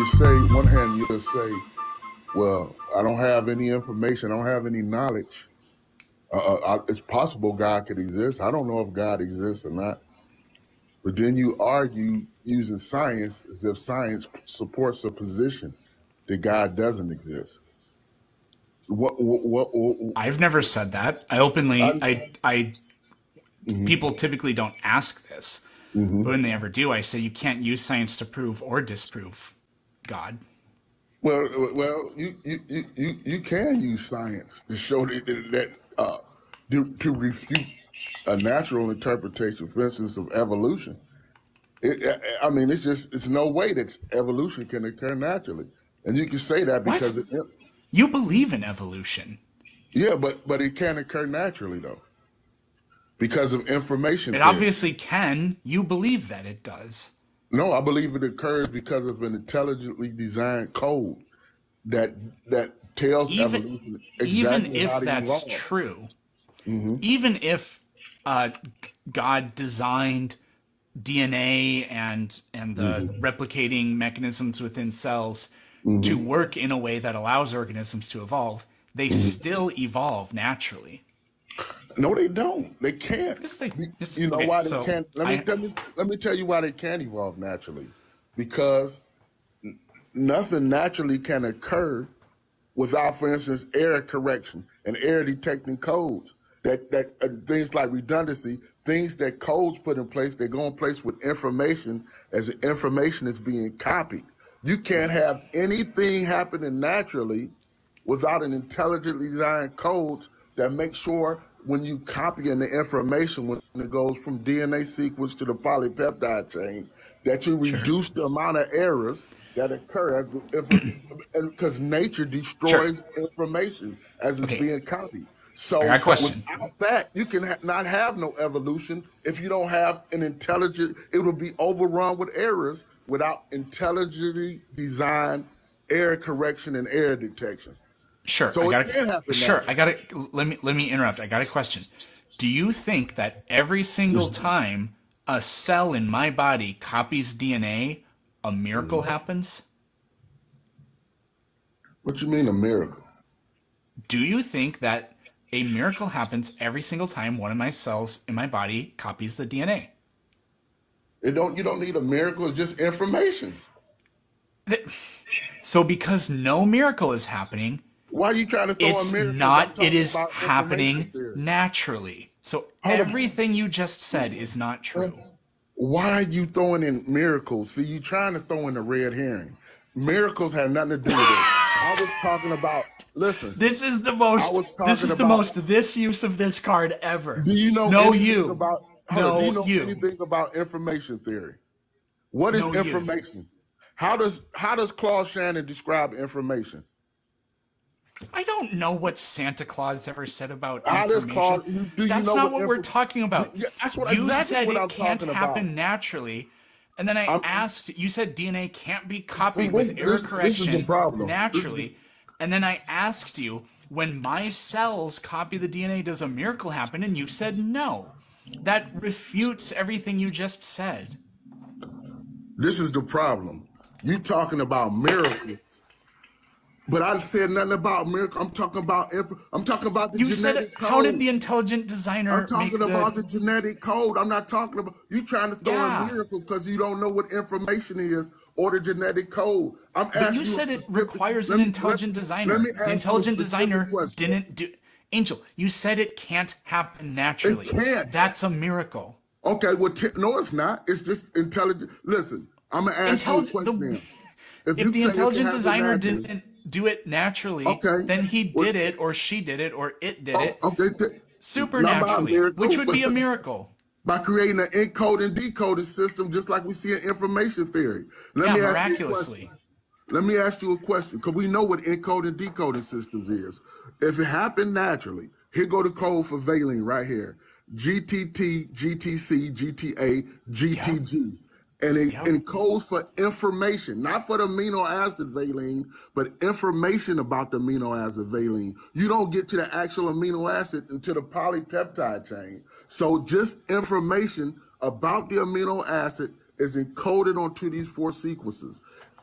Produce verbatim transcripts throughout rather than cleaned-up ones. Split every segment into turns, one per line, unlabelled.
you say, one hand, you'll say, well, I don't have any information, I don't have any knowledge. Uh, uh, it's possible God could exist. I don't know if God exists or not. But then you argue using science as if science supports a position that God doesn't exist. What? What? what, what
I've never said that. I openly,
I,
I, I,
mm-hmm,
people typically don't ask this,
mm-hmm.
but when they ever do, I say you can't use science to prove or disprove God.
Well, well, you you, you you you can use science to show that that uh, to, to refute a natural interpretation, for instance, of evolution. It, I mean, it's just it's no way that evolution can occur naturally, and you can say that
What?
because it,
You believe in evolution.
yeah, but but it can't occur naturally though because of information
It
theory.
obviously can. You believe that it does.
No, I believe it occurs because of an intelligently designed code that that tells
Even,
evolution
even
exactly how
if
to
that's
evolve.
true,
Mm-hmm.
even if uh, God designed D N A and and the
Mm-hmm.
replicating mechanisms within cells to
Mm-hmm.
work in a way that allows organisms to evolve, they
Mm-hmm.
still evolve naturally.
No, they don't. They can't.
Yes, they.
You
Yes,
you know
okay.
why they
So
can't? Let me
I.
tell me. Let me tell you why they can't evolve naturally. Because nothing naturally can occur without, for instance, error correction and error detecting codes. That that uh, things like redundancy, things that codes put in place, they go in place with information as the information is being copied. You can't have anything happening naturally without an intelligently designed codes that make sure when you copy in the information, when it goes from D N A sequence to the polypeptide chain, that you
Sure.
reduce the amount of errors that occur as if because nature
Sure.
destroys information as it's
Okay.
being copied.
I got a
So
question.
without that, you can ha- not have no evolution if you don't have an intelligent. It will be overrun with errors without intelligently designed error correction and error detection.
Sure. I
So it
got
can
a.
happen
Sure. I
naturally.
got to. Let me. Let me interrupt. I got a question. Do you think that every single time a cell in my body copies D N A, a miracle
Mhm.
happens?
What you mean a miracle?
Do you think that a miracle happens every single time one of my cells in my body copies the D N A?
It don't. You don't need a miracle. It's just information.
So, because no miracle is happening,
Why are you trying to throw in
it's
miracles? I'm
not, it
talking
is
about information
happening
theory.
naturally. So,
Hold on.
everything you just said is not
Uh,
true.
Why are you throwing in miracles? See, you trying to throw in a red herring. Miracles have nothing to do with it. I was talking about. Listen,
This is the
I
most,
was
this
talking
is the
about.
most this use of this card ever.
Do you know
No,
anything
you.
about? Hold on. Do you
No,
know
you.
anything about information theory? What is
No, you.
information? How does how does Claude Shannon describe information?
I don't know what Santa Claus ever said about
How does
information.
Claude? You, do you
That's
know
not
what
what we're
info?
talking
You,
about.
yeah, that's what
You
exactly
said
what
it
I'm
can't
talking about.
happen naturally. And then I
I'm
asked, you said D N A can't be
see
copied
this
with error
this this is the
correction
problem. This is the,
naturally. And then I asked you, when my cells copy the D N A, does a miracle happen? And you said no. That refutes everything you just said.
this is the problem. You talking about miracles, but I said nothing about miracle. I'm talking about inf- I'm talking about the
You said,
genetic
how did
code.
the intelligent
I'm
designer
talking
make the.
about the genetic code. I'm not talking about you trying to throw in
Yeah.
miracles because you don't know what information is or the genetic code. I'm
But you
asking you a
said it
specific.
requires an
Let me let,
intelligent
let me
designer. The
ask you a
intelligent
specific
designer
question.
didn't do. Angel, you said it can't happen
It
naturally.
can't.
That's a miracle.
Okay, well, t- no, it's not. It's just intelligent. Listen, I'm gonna ask you a
Intelligent.
question.
The
Now. If
if
you
the
say it can
intelligent
happen
designer
naturally,
didn't do it naturally,
okay,
then he
well,
did it, or she did it, or it did
oh,
it
okay, t- not by a
supernaturally, which
miracle,
would
but
be a miracle.
by creating an encode and decoding system, just like we see in information theory. Let
Yeah,
me ask you a question.
miraculously.
Let me ask you a question, because we know what encode and decoding systems is. If it happened naturally, here go the code for valine right here. G T T, G T C, G T A,
Yep.
G T G. And it
Yep.
encodes for information, not for the amino acid valine, but information about the amino acid valine. You don't get to the actual amino acid until the polypeptide chain. So just information about the amino acid is encoded onto these four sequences.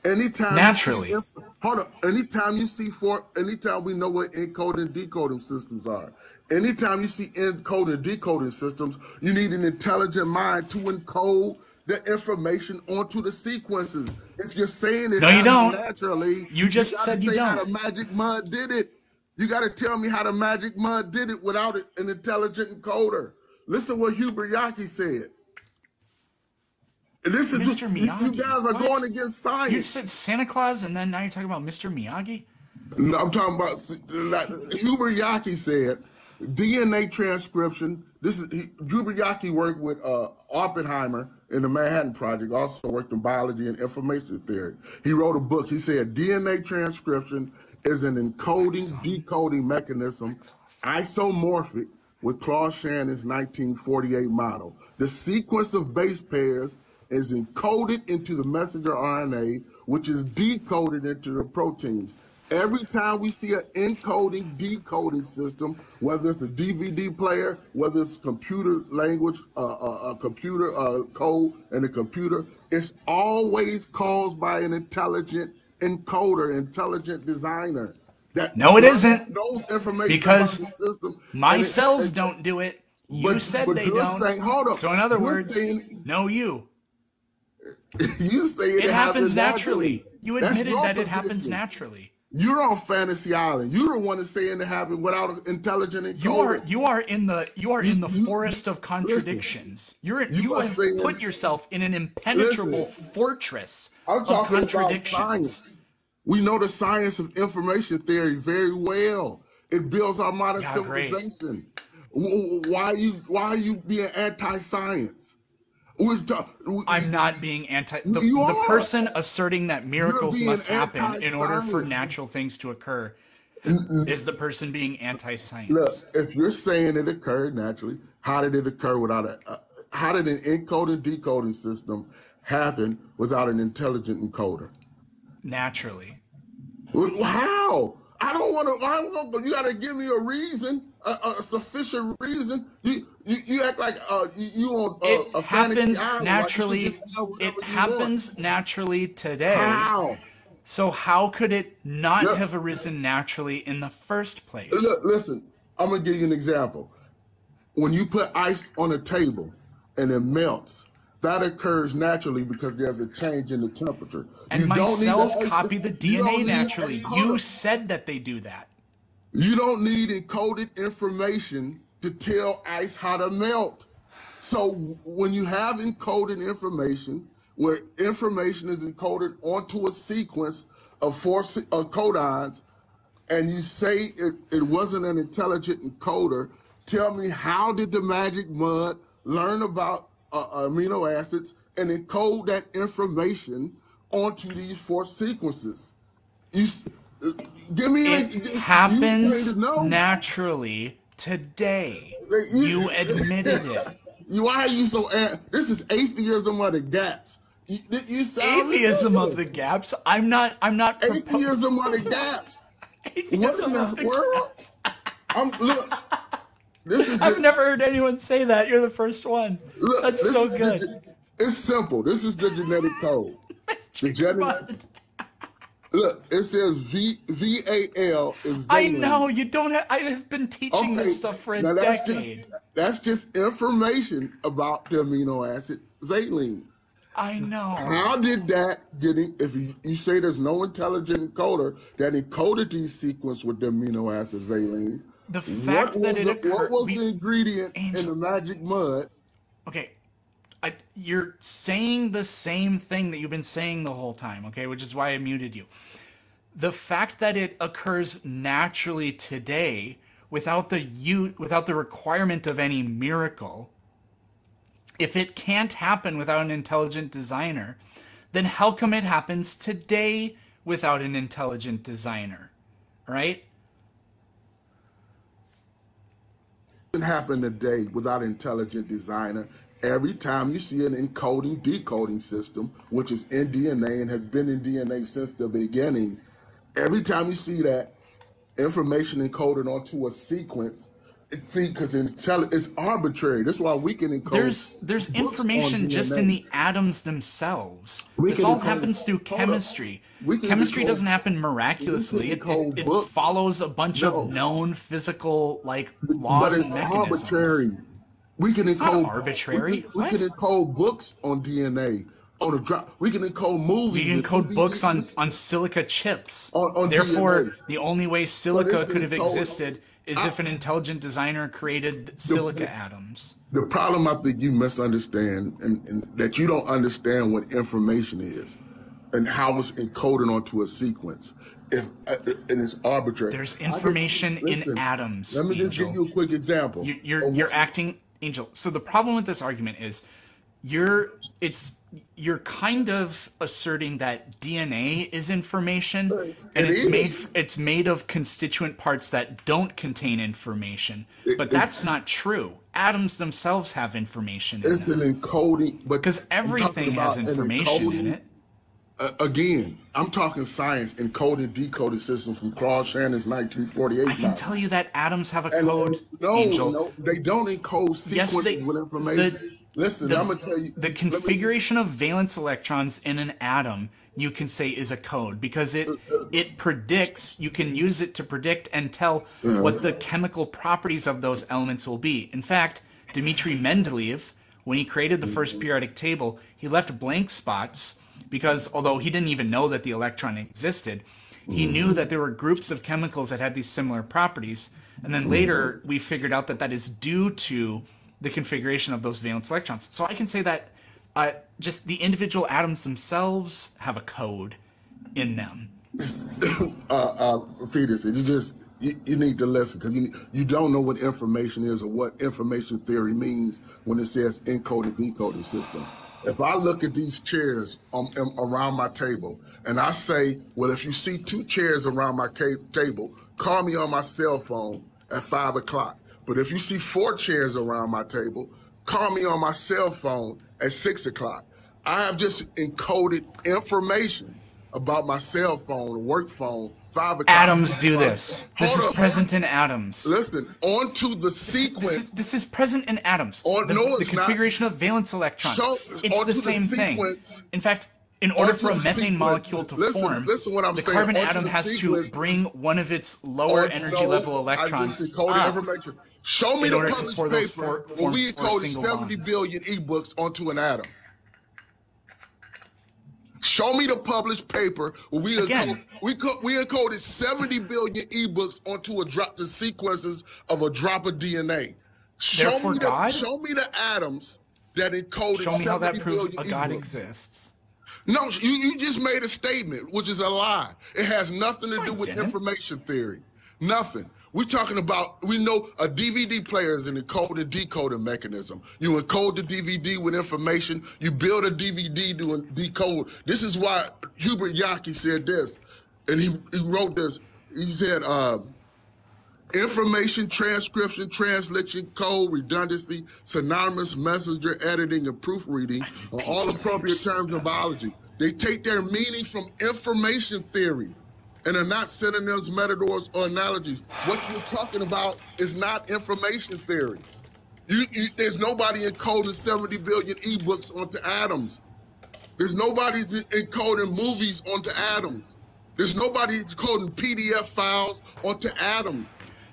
Anytime you see,
Naturally.
inf- hold up. Anytime you see for, anytime we know what encoding and decoding systems are. Anytime you see encoding and decoding systems, you need an intelligent mind to encode the information onto the sequences. If you're saying it
No, you
happens
don't.
naturally,
You
you
just
got to
said you
say how
don't.
the magic mud did it. You got to tell me how the magic mud did it without it- an intelligent encoder. Listen what Hubert Yaki said. And this is
mister
you you
Miyagi.
guys are going
What?
against
You
science.
said Santa Claus and then now you're talking about mister Miyagi?
No, I'm talking about like Hubert Yaki said D N A transcription. This is he, Hubert Yaki worked with uh, Oppenheimer in the Manhattan Project. Also worked in biology and information theory. He wrote a book. He said D N A transcription is an
Wax
encoding
on.
decoding mechanism,
Wax off.
isomorphic with Claude Shannon's nineteen forty-eight model. The sequence of base pairs is encoded into the messenger R N A, which is decoded into the proteins. Every time we see an encoding, decoding system, whether it's a D V D player, whether it's computer language, uh, uh, a computer uh, code, and a computer, it's always caused by an intelligent encoder, intelligent designer that
No, it
learns
isn't.
knows information about
Because
the system.
my
And, it,
cells
and
don't do it. You
but
said
but
they
you're
don't.
saying, hold up,
So in other
you're
words,
saying
no you.
you saying
It
it
happens
happens naturally.
naturally. You
That's
admitted
your
that it happens
position.
naturally.
You're on Fantasy Island. You're the one that's saying it happened without an intelligent
You are
encoder.
you are in the you are
You,
in the
you,
forest of
listen,
contradictions. You're
you
you
are
have put
saying,
yourself in an impenetrable
listen,
fortress
I'm
of
talking about
contradictions.
science. We know the science of information theory very well. It builds our modern
Yeah, great.
civilization. W- w- Why are you why are you being anti-science? We're ta-
I'm
we-
not being anti the
You
the
are.
person asserting that
You're
miracles
being
must happen in order for
anti-science.
natural things to occur is the person being
Look,
anti-science.
if you're saying it occurred naturally, how did it occur without a? Uh, how did an encoding decoding system happen without an intelligent encoder?
Naturally.
Well, how? I don't want to. I don't, you got to give me a reason, a, a sufficient reason. You you, you act like uh, you, you on
It
uh, a fantasy
happens
island, like you can just
naturally.
have whatever
It
you want.
happens naturally today.
How?
So how could it not
Look,
have arisen naturally in the first place?
look, listen. I'm gonna give you an example. When you put ice on a table and it melts, that occurs naturally because there's a change in the temperature.
And
You
my
don't need
cells
to.
copy the
You
D N A
don't need. Hey,
naturally.
hold
You
up.
said that they do that.
You don't need encoded information to tell ice how to melt. So when you have encoded information, where information is encoded onto a sequence of four se- uh, codons, and you say it, it wasn't an intelligent encoder, tell me how did the magic mud learn about uh, amino acids and encode that information onto these four sequences? You s- uh, give me an
It
ex- you claim to
happens
know.
naturally today.
Like,
You
You,
admitted it.
you why are you so? an- This is atheism of the gaps. You, you sound
Atheism of the
ridiculous.
gaps. I'm not I'm not proposing
Atheism of the gaps. What in
atheism of
the
the
world?
gaps.
I'm look. This is
I've
just
never heard anyone say that. You're the first one.
look.
That's
This
so
is the.
good.
ge- It's simple. This is the genetic code. The
Magic
genetic.
mud.
Look. It says V V A L is
I
valine.
know you don't have. I have been teaching
Okay.
this stuff for a
Now that's just
decade.
that's just information about the amino acid valine.
I know.
How did that get in, if you, you say there's no intelligent encoder that encoded these sequence with the amino acid valine,
The
what
fact that
was
it
the what
occurred.
was the
We
ingredient in
Angel.
the magic mud?
Okay. I, you're saying the same thing that you've been saying the whole time. Okay, which is why I muted you. The fact that it occurs naturally today without the you without the requirement of any miracle, if it can't happen without an intelligent designer, then how come it happens today without an intelligent designer? Right?
Doesn't happen today without an intelligent designer. Every time you see an encoding decoding system, which is in D N A and has been in D N A since the beginning, every time you see that information encoded onto a sequence, See, because it's arbitrary. That's why we can encode
There's there's
books on
information just in
D N A.
the atoms themselves.
We
This
can
all
encode.
happens through
Hold up.
chemistry.
We can
Chemistry
encode.
doesn't happen
We can
miraculously. It, it,
encode
it
books.
follows a bunch of
No,
known physical like
but
laws
it's
and mechanisms.
arbitrary. We can
It's not
encode. We
arbitrary.
can, we
What?
can encode books on D N A on a drop. We can encode
We
movies
can
and
code books on,
D V Ds
on silica chips.
on, on D N A.
Therefore, the only way
So
silica
this
could
is
have
encoded.
existed is
I,
if an intelligent designer created
the,
silica
the,
atoms.
the problem I think you misunderstand, and, and that you don't understand what information is and how it's encoded onto a sequence. If uh, and it's arbitrary.
There's
I just
information in
listen.
atoms,
Let me just give
Angel.
you a quick example
You, you're
of
you're
what.
acting, Angel. So the problem with this argument is you're it's you're kind of asserting that D N A is information, and
It
it's made
is.
it's made of constituent parts that don't contain information.
It,
But
it's
that's not true. Atoms themselves have information in
it's an
them
encoding, but
because
I'm talking
everything has
about an
information in
encoding.
it.
Uh, again, I'm talking science, encoded, decoded system from Claude Shannon's nineteen forty-eight
I can
novel.
tell you that atoms have a
And, and
code,
no,
Angel.
no, they don't encode
Yes,
sequences
they
with
the
information. Listen, I'm
the
gonna tell you.
the
Let me.
configuration of valence electrons in an atom you can say is a code because it it predicts, you can use it to predict and tell what the chemical properties of those elements will be. In fact, Dmitry Mendeleev, when he created the first periodic table, he left blank spots because although he didn't even know that the electron existed, he knew that there were groups of chemicals that had these similar properties. And then later we figured out that that is due to the configuration of those valence electrons. So I can say that uh, just the individual atoms themselves have a code in them.
uh, uh, Fetus, you just you, you need to listen because you you don't know what information is or what information theory means when it says encoded decoded system. If I look at these chairs um, um, around my table and I say, well, if you see two chairs around my ca- table, call me on my cell phone at five o'clock. But if you see four chairs around my table, call me on my cell phone at six o'clock. I have just encoded information about my cell phone, work phone, five o'clock.
Atoms do this. This is
Hold up.
present in atoms.
Listen, onto the
This
sequence.
is, this is present in atoms.
Or,
The,
no,
the
it's not.
configuration of valence electrons.
Show
It's
onto
the same thing.
sequence.
In fact, in order
Onto
for a
the
methane
sequence.
molecule to
Listen,
form,
listen what I'm
the
saying.
carbon
Onto
atom
the
has to
sequence.
bring one of its lower
Or,
energy
no,
level
I
electrons
just encoded
up
information. Show me
in
the
order to
published
for those
paper
for,
where
form
we
four
encoded
single
seventy
bonds.
billion ebooks onto an atom. Show me the published paper where we encoded,
Again,
we, co- we encoded seventy billion ebooks onto a drop, the sequences of a drop of D N A. Show
therefore
me the
God?
show me the atoms that encoded
Show me how that
seventy
proves
billion
a God
ebooks.
exists.
No, you, you just made a statement, which is a lie. It has nothing to
No, I
do with
didn't.
information theory. Nothing. We're talking about, we know a D V D player is an encode and decoder mechanism. You encode the D V D with information, you build a D V D to decode. This is why Hubert Yaki said this, and he, he wrote this. He said, uh, information, transcription, translation, code, redundancy, synonymous messenger editing, and proofreading are all appropriate terms in biology. They take their meaning from information theory and are not synonyms, metaphors, or analogies. What you're talking about is not information theory. You, you, there's nobody encoding seventy billion ebooks onto atoms. There's nobody encoding movies onto atoms. There's nobody encoding P D F files onto atoms.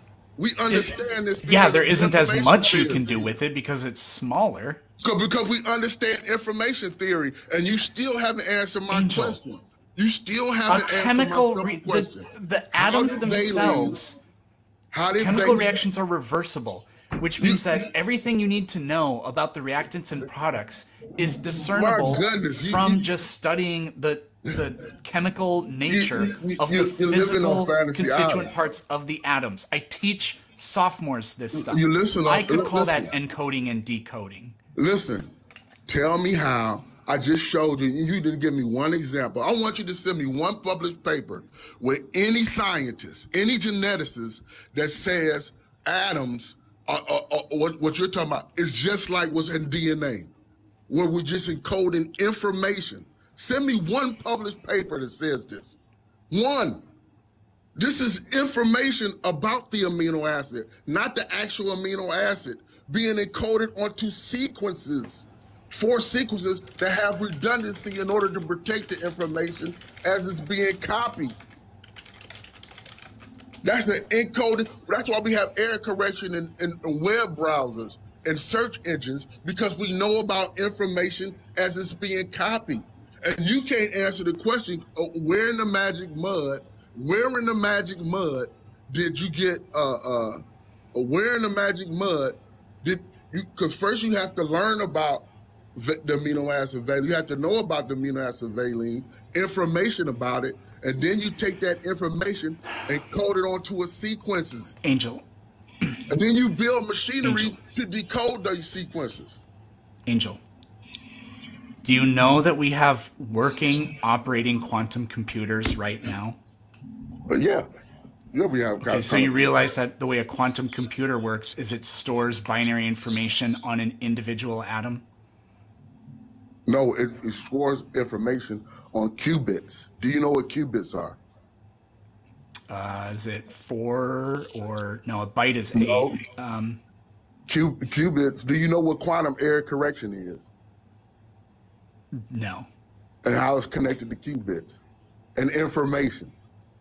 We understand this.
Yeah,
because
there
of
isn't as
information
much you
theory.
can do with it because it's smaller.
Co- Because we understand information theory, and you still haven't answered my
Angel,
question. You still
a
haven't answered my
chemical
simple
re- the,
question.
the
How
atoms
did they leave?
themselves,
How did
chemical
they?
reactions are reversible, which means that everything you need to know about the reactants and products is discernible
goodness, you-
from
you-
just studying the the chemical nature
you- you-
of
you-
the
you're living on
physical
fantasy
constituent
island.
parts of the atoms. I teach sophomores this stuff.
You listen.
I
on-
could
li-
call
listen,
that encoding and decoding.
Listen. Tell me how. I just showed you. You didn't give me one example. I want you to send me one published paper with any scientist, any geneticist that says atoms, are, are, are, what, what you're talking about, is just like what's in D N A, where we're just encoding information. Send me one published paper that says this. One. This is information about the amino acid, not the actual amino acid, being encoded onto sequences, four sequences that have redundancy in order to protect the information as it's being copied. That's the encoded. That's why we have error correction in, in web browsers and search engines, because we know about information as it's being copied. And you can't answer the question, uh, where in the magic mud, where in the magic mud did you get, uh, uh, where in the magic mud did you, because first you have to learn about the amino acid valine. You have to know about the amino acid valine, information about it, and then you take that information and code it onto a sequences.
Angel.
And then you build machinery
Angel.
to decode those sequences.
Angel. Do you know that we have working, operating quantum computers right now?
But yeah, yeah, we have.
Okay, so you realize that the way a quantum computer works is it stores binary information on an individual atom?
No, it, it stores information on qubits. Do you know what qubits are?
Uh, is it four or no? A byte is eight.
No.
Um,
Q, qubits. Do you know what quantum error correction is?
no.
And how it's connected to qubits and information?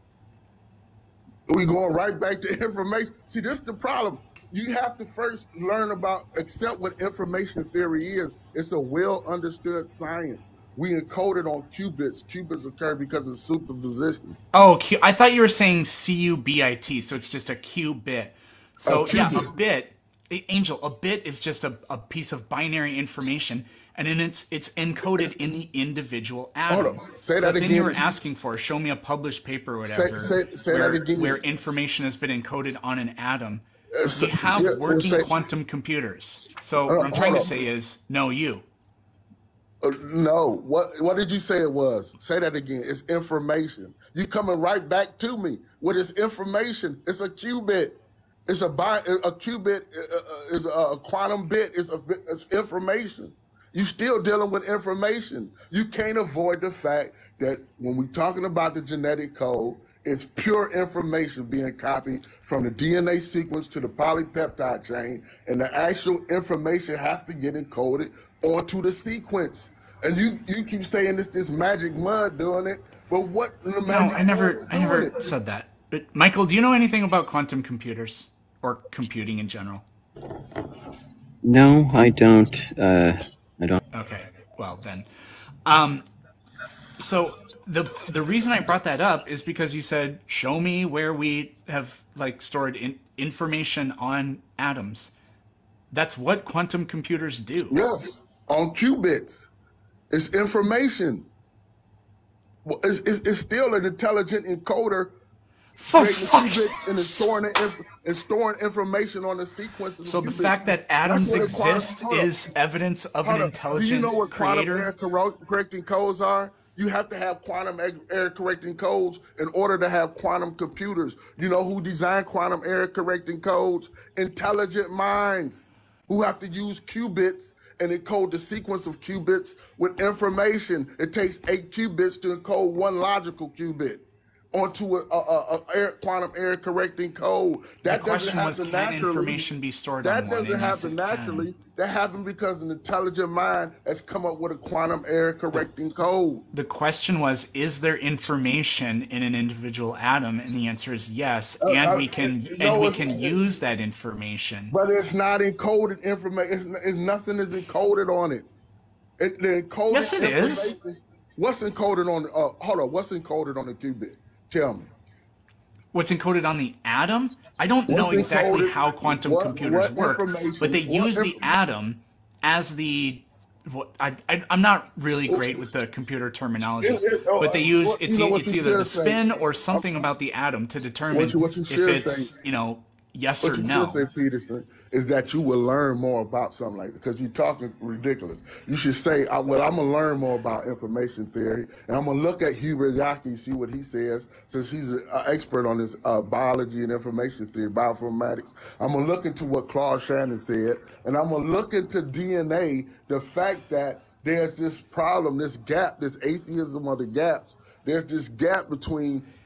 We going right back to information. See, this is the problem. You have to first learn about, accept what information theory is. It's a well understood science. We encode it on qubits. Qubits occur because of superposition.
Oh, Q, I thought you were saying C U B I T, so it's just a qubit. So
A
yeah, a
qubit.
bit, Angel, a bit is just a, a piece of binary information, and then it's it's encoded in the individual atom.
Hold on. Say
So
that
the thing
again.
you were asking for, show me a published paper or whatever,
say- say that
where,
again.
where information has been encoded on an atom.
Uh, so-
We have
yeah, well,
working
say-
quantum computers. So
Uh,
what I'm trying to
hold on.
say is, no, you.
Uh, no, what what did you say it was? Say that again. It's information. You coming right back to me. What is information? It's a qubit. It's a bi- a qubit uh, uh, is a quantum bit. It's a bit- it's information. You still dealing with information. You can't avoid the fact that when we're talking about the genetic code, it's pure information being copied from the D N A sequence to the polypeptide chain, and the actual information has to get encoded onto the sequence. And you, you keep saying this this magic mud doing it, but what in the
No,
magic
I never,
mud is
I never
doing it?
said that. But Michael, do you know anything about quantum computers or computing in general?
No, I don't. Uh, I don't.
Okay, well then, um, so the the reason I brought that up is because you said, show me where we have like stored in, information on atoms. That's what quantum computers do.
Yes, on qubits. It's information. Well, It's, it's, it's still an intelligent encoder
For
creating
fuck's
qubits and it's storing the inf- and storing information on the sequence of
So
the
the
qubits.
fact that
That's
atoms
what a quantum.
exist
Hold up,
is evidence of an
hold up. Do you
intelligent
know what quantum error
creator.
corro- correcting codes are? You have to have quantum e- error correcting codes in order to have quantum computers. You know who designed quantum error correcting codes? Intelligent minds who have to use qubits and encode the sequence of qubits with information. It takes eight qubits to encode one logical qubit onto a, a, a, a air, quantum error correcting code.
The
That doesn't
question was,
happen
can
naturally.
information be stored
That
on one?
doesn't
And yes,
happen
it
naturally.
can.
That happened because an intelligent mind has come up with a quantum error correcting code.
The question was, is there information in an individual atom? And the answer is yes.
Uh,
And
uh,
we can
you
and
know,
we
it's,
can
it,
use that information.
but it's not encoded information. It's, n- it's nothing is encoded on it. It the encoded
Yes, it is.
information. What's encoded on? Uh, hold on. What's encoded on the qubit? Tell me.
What's encoded on the atom? I don't
What's
know exactly
encoded?
how quantum
What
computers
what
work, but
information?
they
What
use the
inf-
atom as the. What, I, I I'm not really great with the computer terminology,
It, it, oh,
but they
uh,
use
what,
it's
you know
e-
what
it's
you
either the
should say.
spin or
Uh,
something about the atom to
what
determine
you what you
if
should
it's
say.
you know yes
What
or
you should
no.
say, Peterson, is that you will learn more about something like that because you're talking ridiculous. You should say, I, well, I'm going to learn more about information theory, and I'm going to look at Hubert Yaki, see what he says, since he's an expert on this uh, biology and information theory, bioinformatics. I'm going to look into what Claude Shannon said, and I'm going to look into D N A, the fact that there's this problem, this gap, this atheism of the gaps. There's this gap between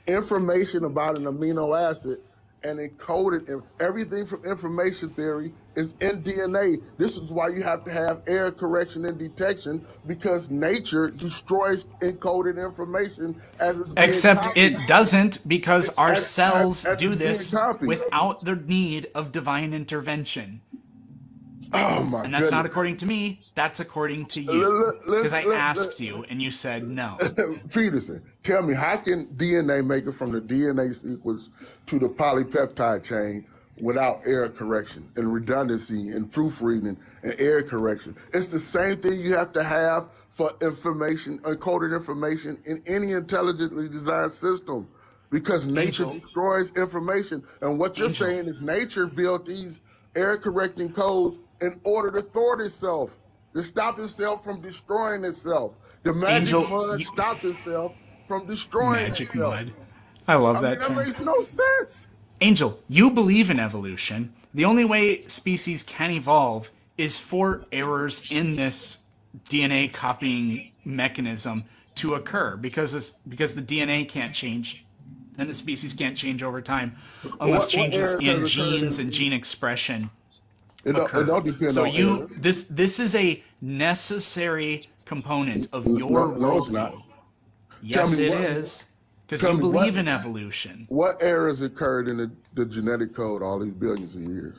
information about an amino acid and encoded in everything from information theory is in D N A. This is why you have to have error correction and detection, because nature destroys encoded information as it's being
Except
copied.
it doesn't, because our
As, as,
cells
as
do
it's being
this
copied.
without the need of divine intervention.
Oh my
And that's not
goodness.
according to me, that's according to
Let-
you.
let-
Because
let's-
I
let-
asked
let-
you and you said no.
Peterson, tell me, how can D N A make it from the D N A sequence to the polypeptide chain without error correction and redundancy and proofreading and error correction? It's the same thing you have to have for information, encoded information in any intelligently designed system, because nature
Angel.
destroys information. And what you're
Angel.
saying is nature built these error correcting codes in order to thwart itself, to stop itself from destroying itself. The magic
Angel,
mud
you-
stopped itself from destroying
Magic
itself.
mud. I love
I mean,
that
that
term.
makes no sense.
Angel, you believe in evolution. The only way species can evolve is for errors in this D N A copying mechanism to occur, because it's, because the D N A can't change and the species can't change over time unless
What- what
changes
errors have
in
occurred
genes
in-
and gene expression
It don't,
occur.
it don't depend
So
on
you
error.
this this is a necessary component of
No,
your
no, it's not.
worldview. Yes,
me
it
what-
is, because
tell
you
me what-
believe in evolution.
What errors occurred in the, the genetic code all these billions of years?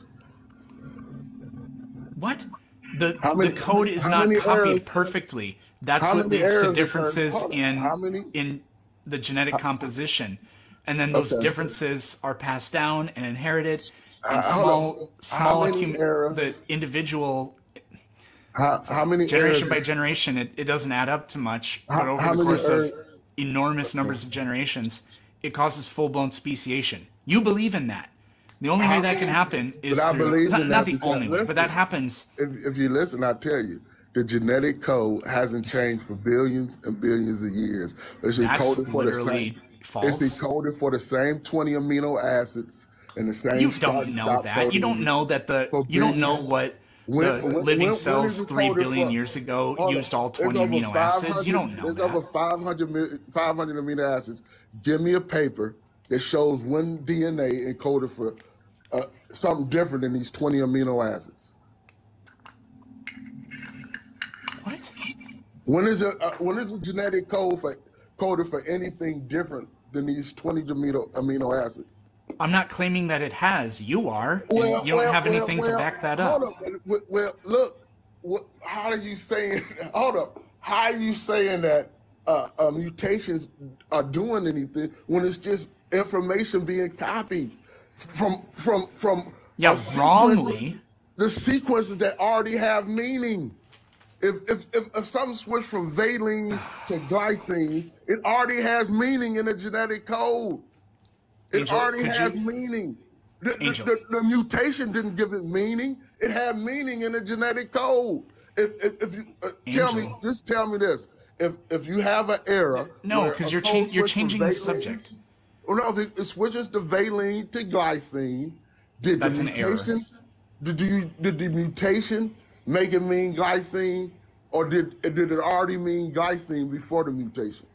What? The
How many-
the code is
how
not
many
copied
errors-
perfectly. That's
how
what
many
leads
errors
to
occurred-
differences
hold on,
in
how many-
in the genetic composition. And then those
Okay.
differences are passed down and inherited in
Uh, hold
small
on.
small
How many
accum-
errors-
the individual
How, how many
generation
errors?
by generation, it, it doesn't add up to much,
How-
but over
how
the
many
course of
errors-
enormous numbers of generations, it causes full-blown speciation. You believe in that. The only way that can happen is
But I
through,
believe
it's not,
in
not
that
the
because-
only way, but that happens.
If, if you listen, I tell you, the genetic code hasn't changed for billions and billions of years. It's
That's
encoded for the
literally
same.
false.
It's encoded for the same twenty amino acids and the same.
You
start
don't
and
know
stop
that. You don't
proteins
know that the.
for
You don't know
billions.
what
When-
the
when- when-
living
when
cells
is it
three
coded
billion
for?
years ago
Hold on.
used all
There's
twenty
over
amino acids.
500
You don't know
There's
that.
over five hundred, mi- five hundred amino acids. Give me a paper that shows when D N A encoded for uh, something different than these twenty amino acids.
What?
When is a uh, when is a genetic code for coded for anything different than these twenty amino amino acids?
I'm not claiming that it has. You are. and
Well,
you don't
well,
have
well,
anything to
well,
back that up.
Hold up. Well, well, look, what, how are you saying? Hold up. How are you saying that uh, uh, mutations are doing anything when it's just information being copied from from from
Yeah,
a sequence-
wrongly.
the sequences that already have meaning. If if if, if something switched from valine to glycine, it already has meaning in the genetic code. It
Angel,
already
could
has
you-
meaning. The, the,
Angel.
the, the mutation didn't give it meaning. It had meaning in the genetic code. If, if, if you uh, tell me,
Angel.
just tell me this: if if you have an error,
No,
where
because
a
you're
code
chang- you're
switched from
changing the
valine-
subject.
Well, no, if it, it switches to valine to glycine, did
That's
the
an error.
mutation? Did you did the mutation make it mean glycine, or did did it already mean glycine before the mutation?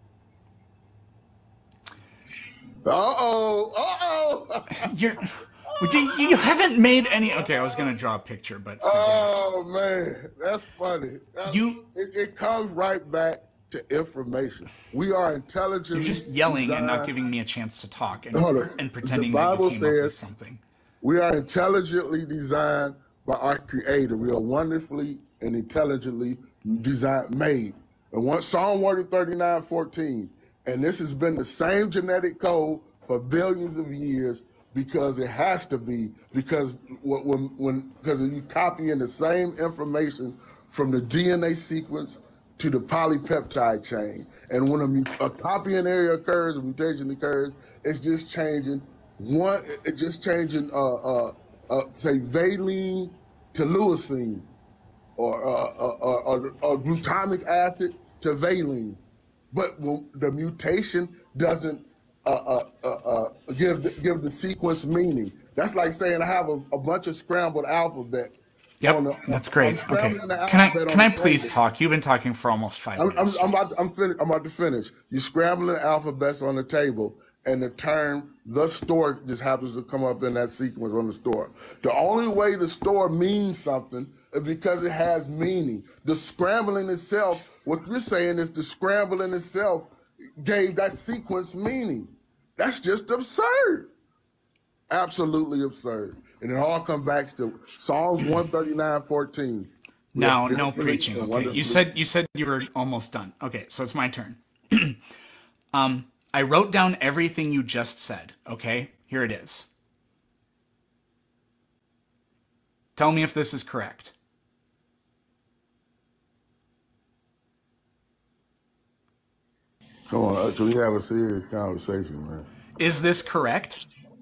Uh oh, uh oh.
You're. Would you, you haven't made any. Okay, I was gonna draw a picture, but forget it.
Oh man, that's funny. That's-
You-
it, it comes right back to information. We are intelligent.
You're just yelling and not giving me a chance to talk and,
Hold on.
and pretending
The
that
Bible
you came up with
says-
something.
We are intelligently designed by our Creator. We are wonderfully and intelligently designed, made. And one Psalm one thirty-nine, fourteen. And this has been the same genetic code for billions of years, because it has to be, because when when because you copying the same information from the D N A sequence to the polypeptide chain. And when a, mu- a copying area occurs, a mutation occurs, it's just changing one, it's just changing, uh, uh, uh, say, valine to leucine, or, uh, uh, uh, or, or glutamic acid to valine. But when the mutation doesn't uh, uh, uh, uh, give, the, give the sequence meaning. That's like saying I have a, a bunch of scrambled alphabet
Yep,
on the,
that's
I'm
great. Okay.
scrambling the
Can I
alphabet
can
on
I
the
please
table.
talk? You've been talking for almost five
I'm, I'm,
minutes
I'm
straight.
about, I'm, fin- I'm about to finish. You scrambling the alphabets on the table, and the term "the store" just happens to come up in that sequence on the store. The only way the store means something is because it has meaning. The scrambling itself, what you're saying is the scrambling itself gave that sequence meaning. That's just absurd. Absolutely absurd. And it all comes back to Psalms one thirty-nine fourteen. We are
Now, no
fearfully
preaching.
and
Okay. You
wonderfully.
said you said you were almost done. Okay, so it's my turn. um, I wrote down everything you just said. Okay, here it is. Tell me if this is correct.
Come on, can we have a serious conversation, man?
Is this correct?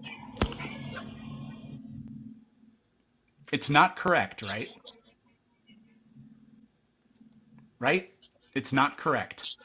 It's not correct, right? Right? It's not correct.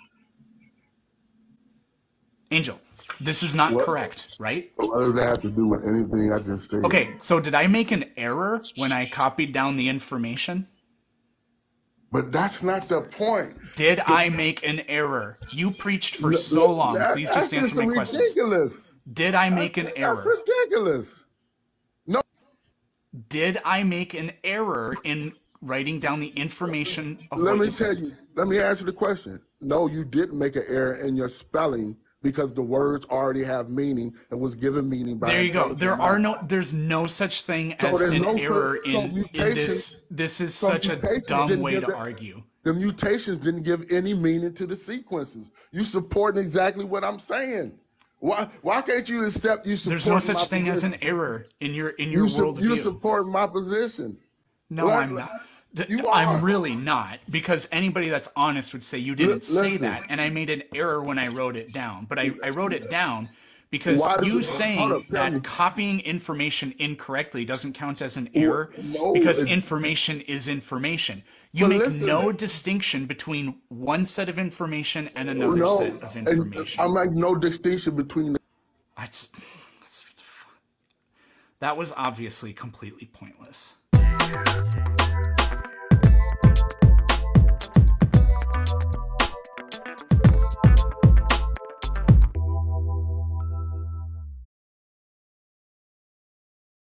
Angel, this is not
What,
correct, right?
what does that have to do with anything I just said?
Okay, so did I make an error when I copied down the information?
But that's not the point.
Did I make an error? You preached for
L-
so
l-
long.
that-
Please
that's
just answer
just
my questions.
ridiculous.
Did I
That's,
make an
that's
error?
ridiculous. No,
Did I make an error in writing down the information of
let
what
me
you
tell
said?
you. Let me answer the question. No, you didn't make an error in your spelling because the words already have meaning and was given meaning by.
There you go. There
intentional
are
mouth.
no there's no such thing
So
as
there's
an
no
error
so, so
in in
mutation.
this. This is
So
such a
mutations
dumb
didn't
way
give
to
it.
argue.
The mutations didn't give any meaning to the sequences. You supporting exactly what I'm saying. Why why can't you accept you
There's no
supporting my
such thing as an
position?
error in your in your
You su- you
worldview.
support my position.
No,
Like,
I'm not. Th-
you
I'm
are.
really not, because anybody that's honest would say you
L-
didn't say
listen.
that, and I made an error when I wrote it down. But I, I wrote it down because
Why does
you
it? Hold
saying
up. Tell me.
that copying information incorrectly doesn't count as an
Wh-
error
No.
because
It,
information is information. You
but
make
listen.
no distinction between one set of information and another set
No.
of
And
information.
I make no distinction between. The,
That's, that was obviously completely pointless.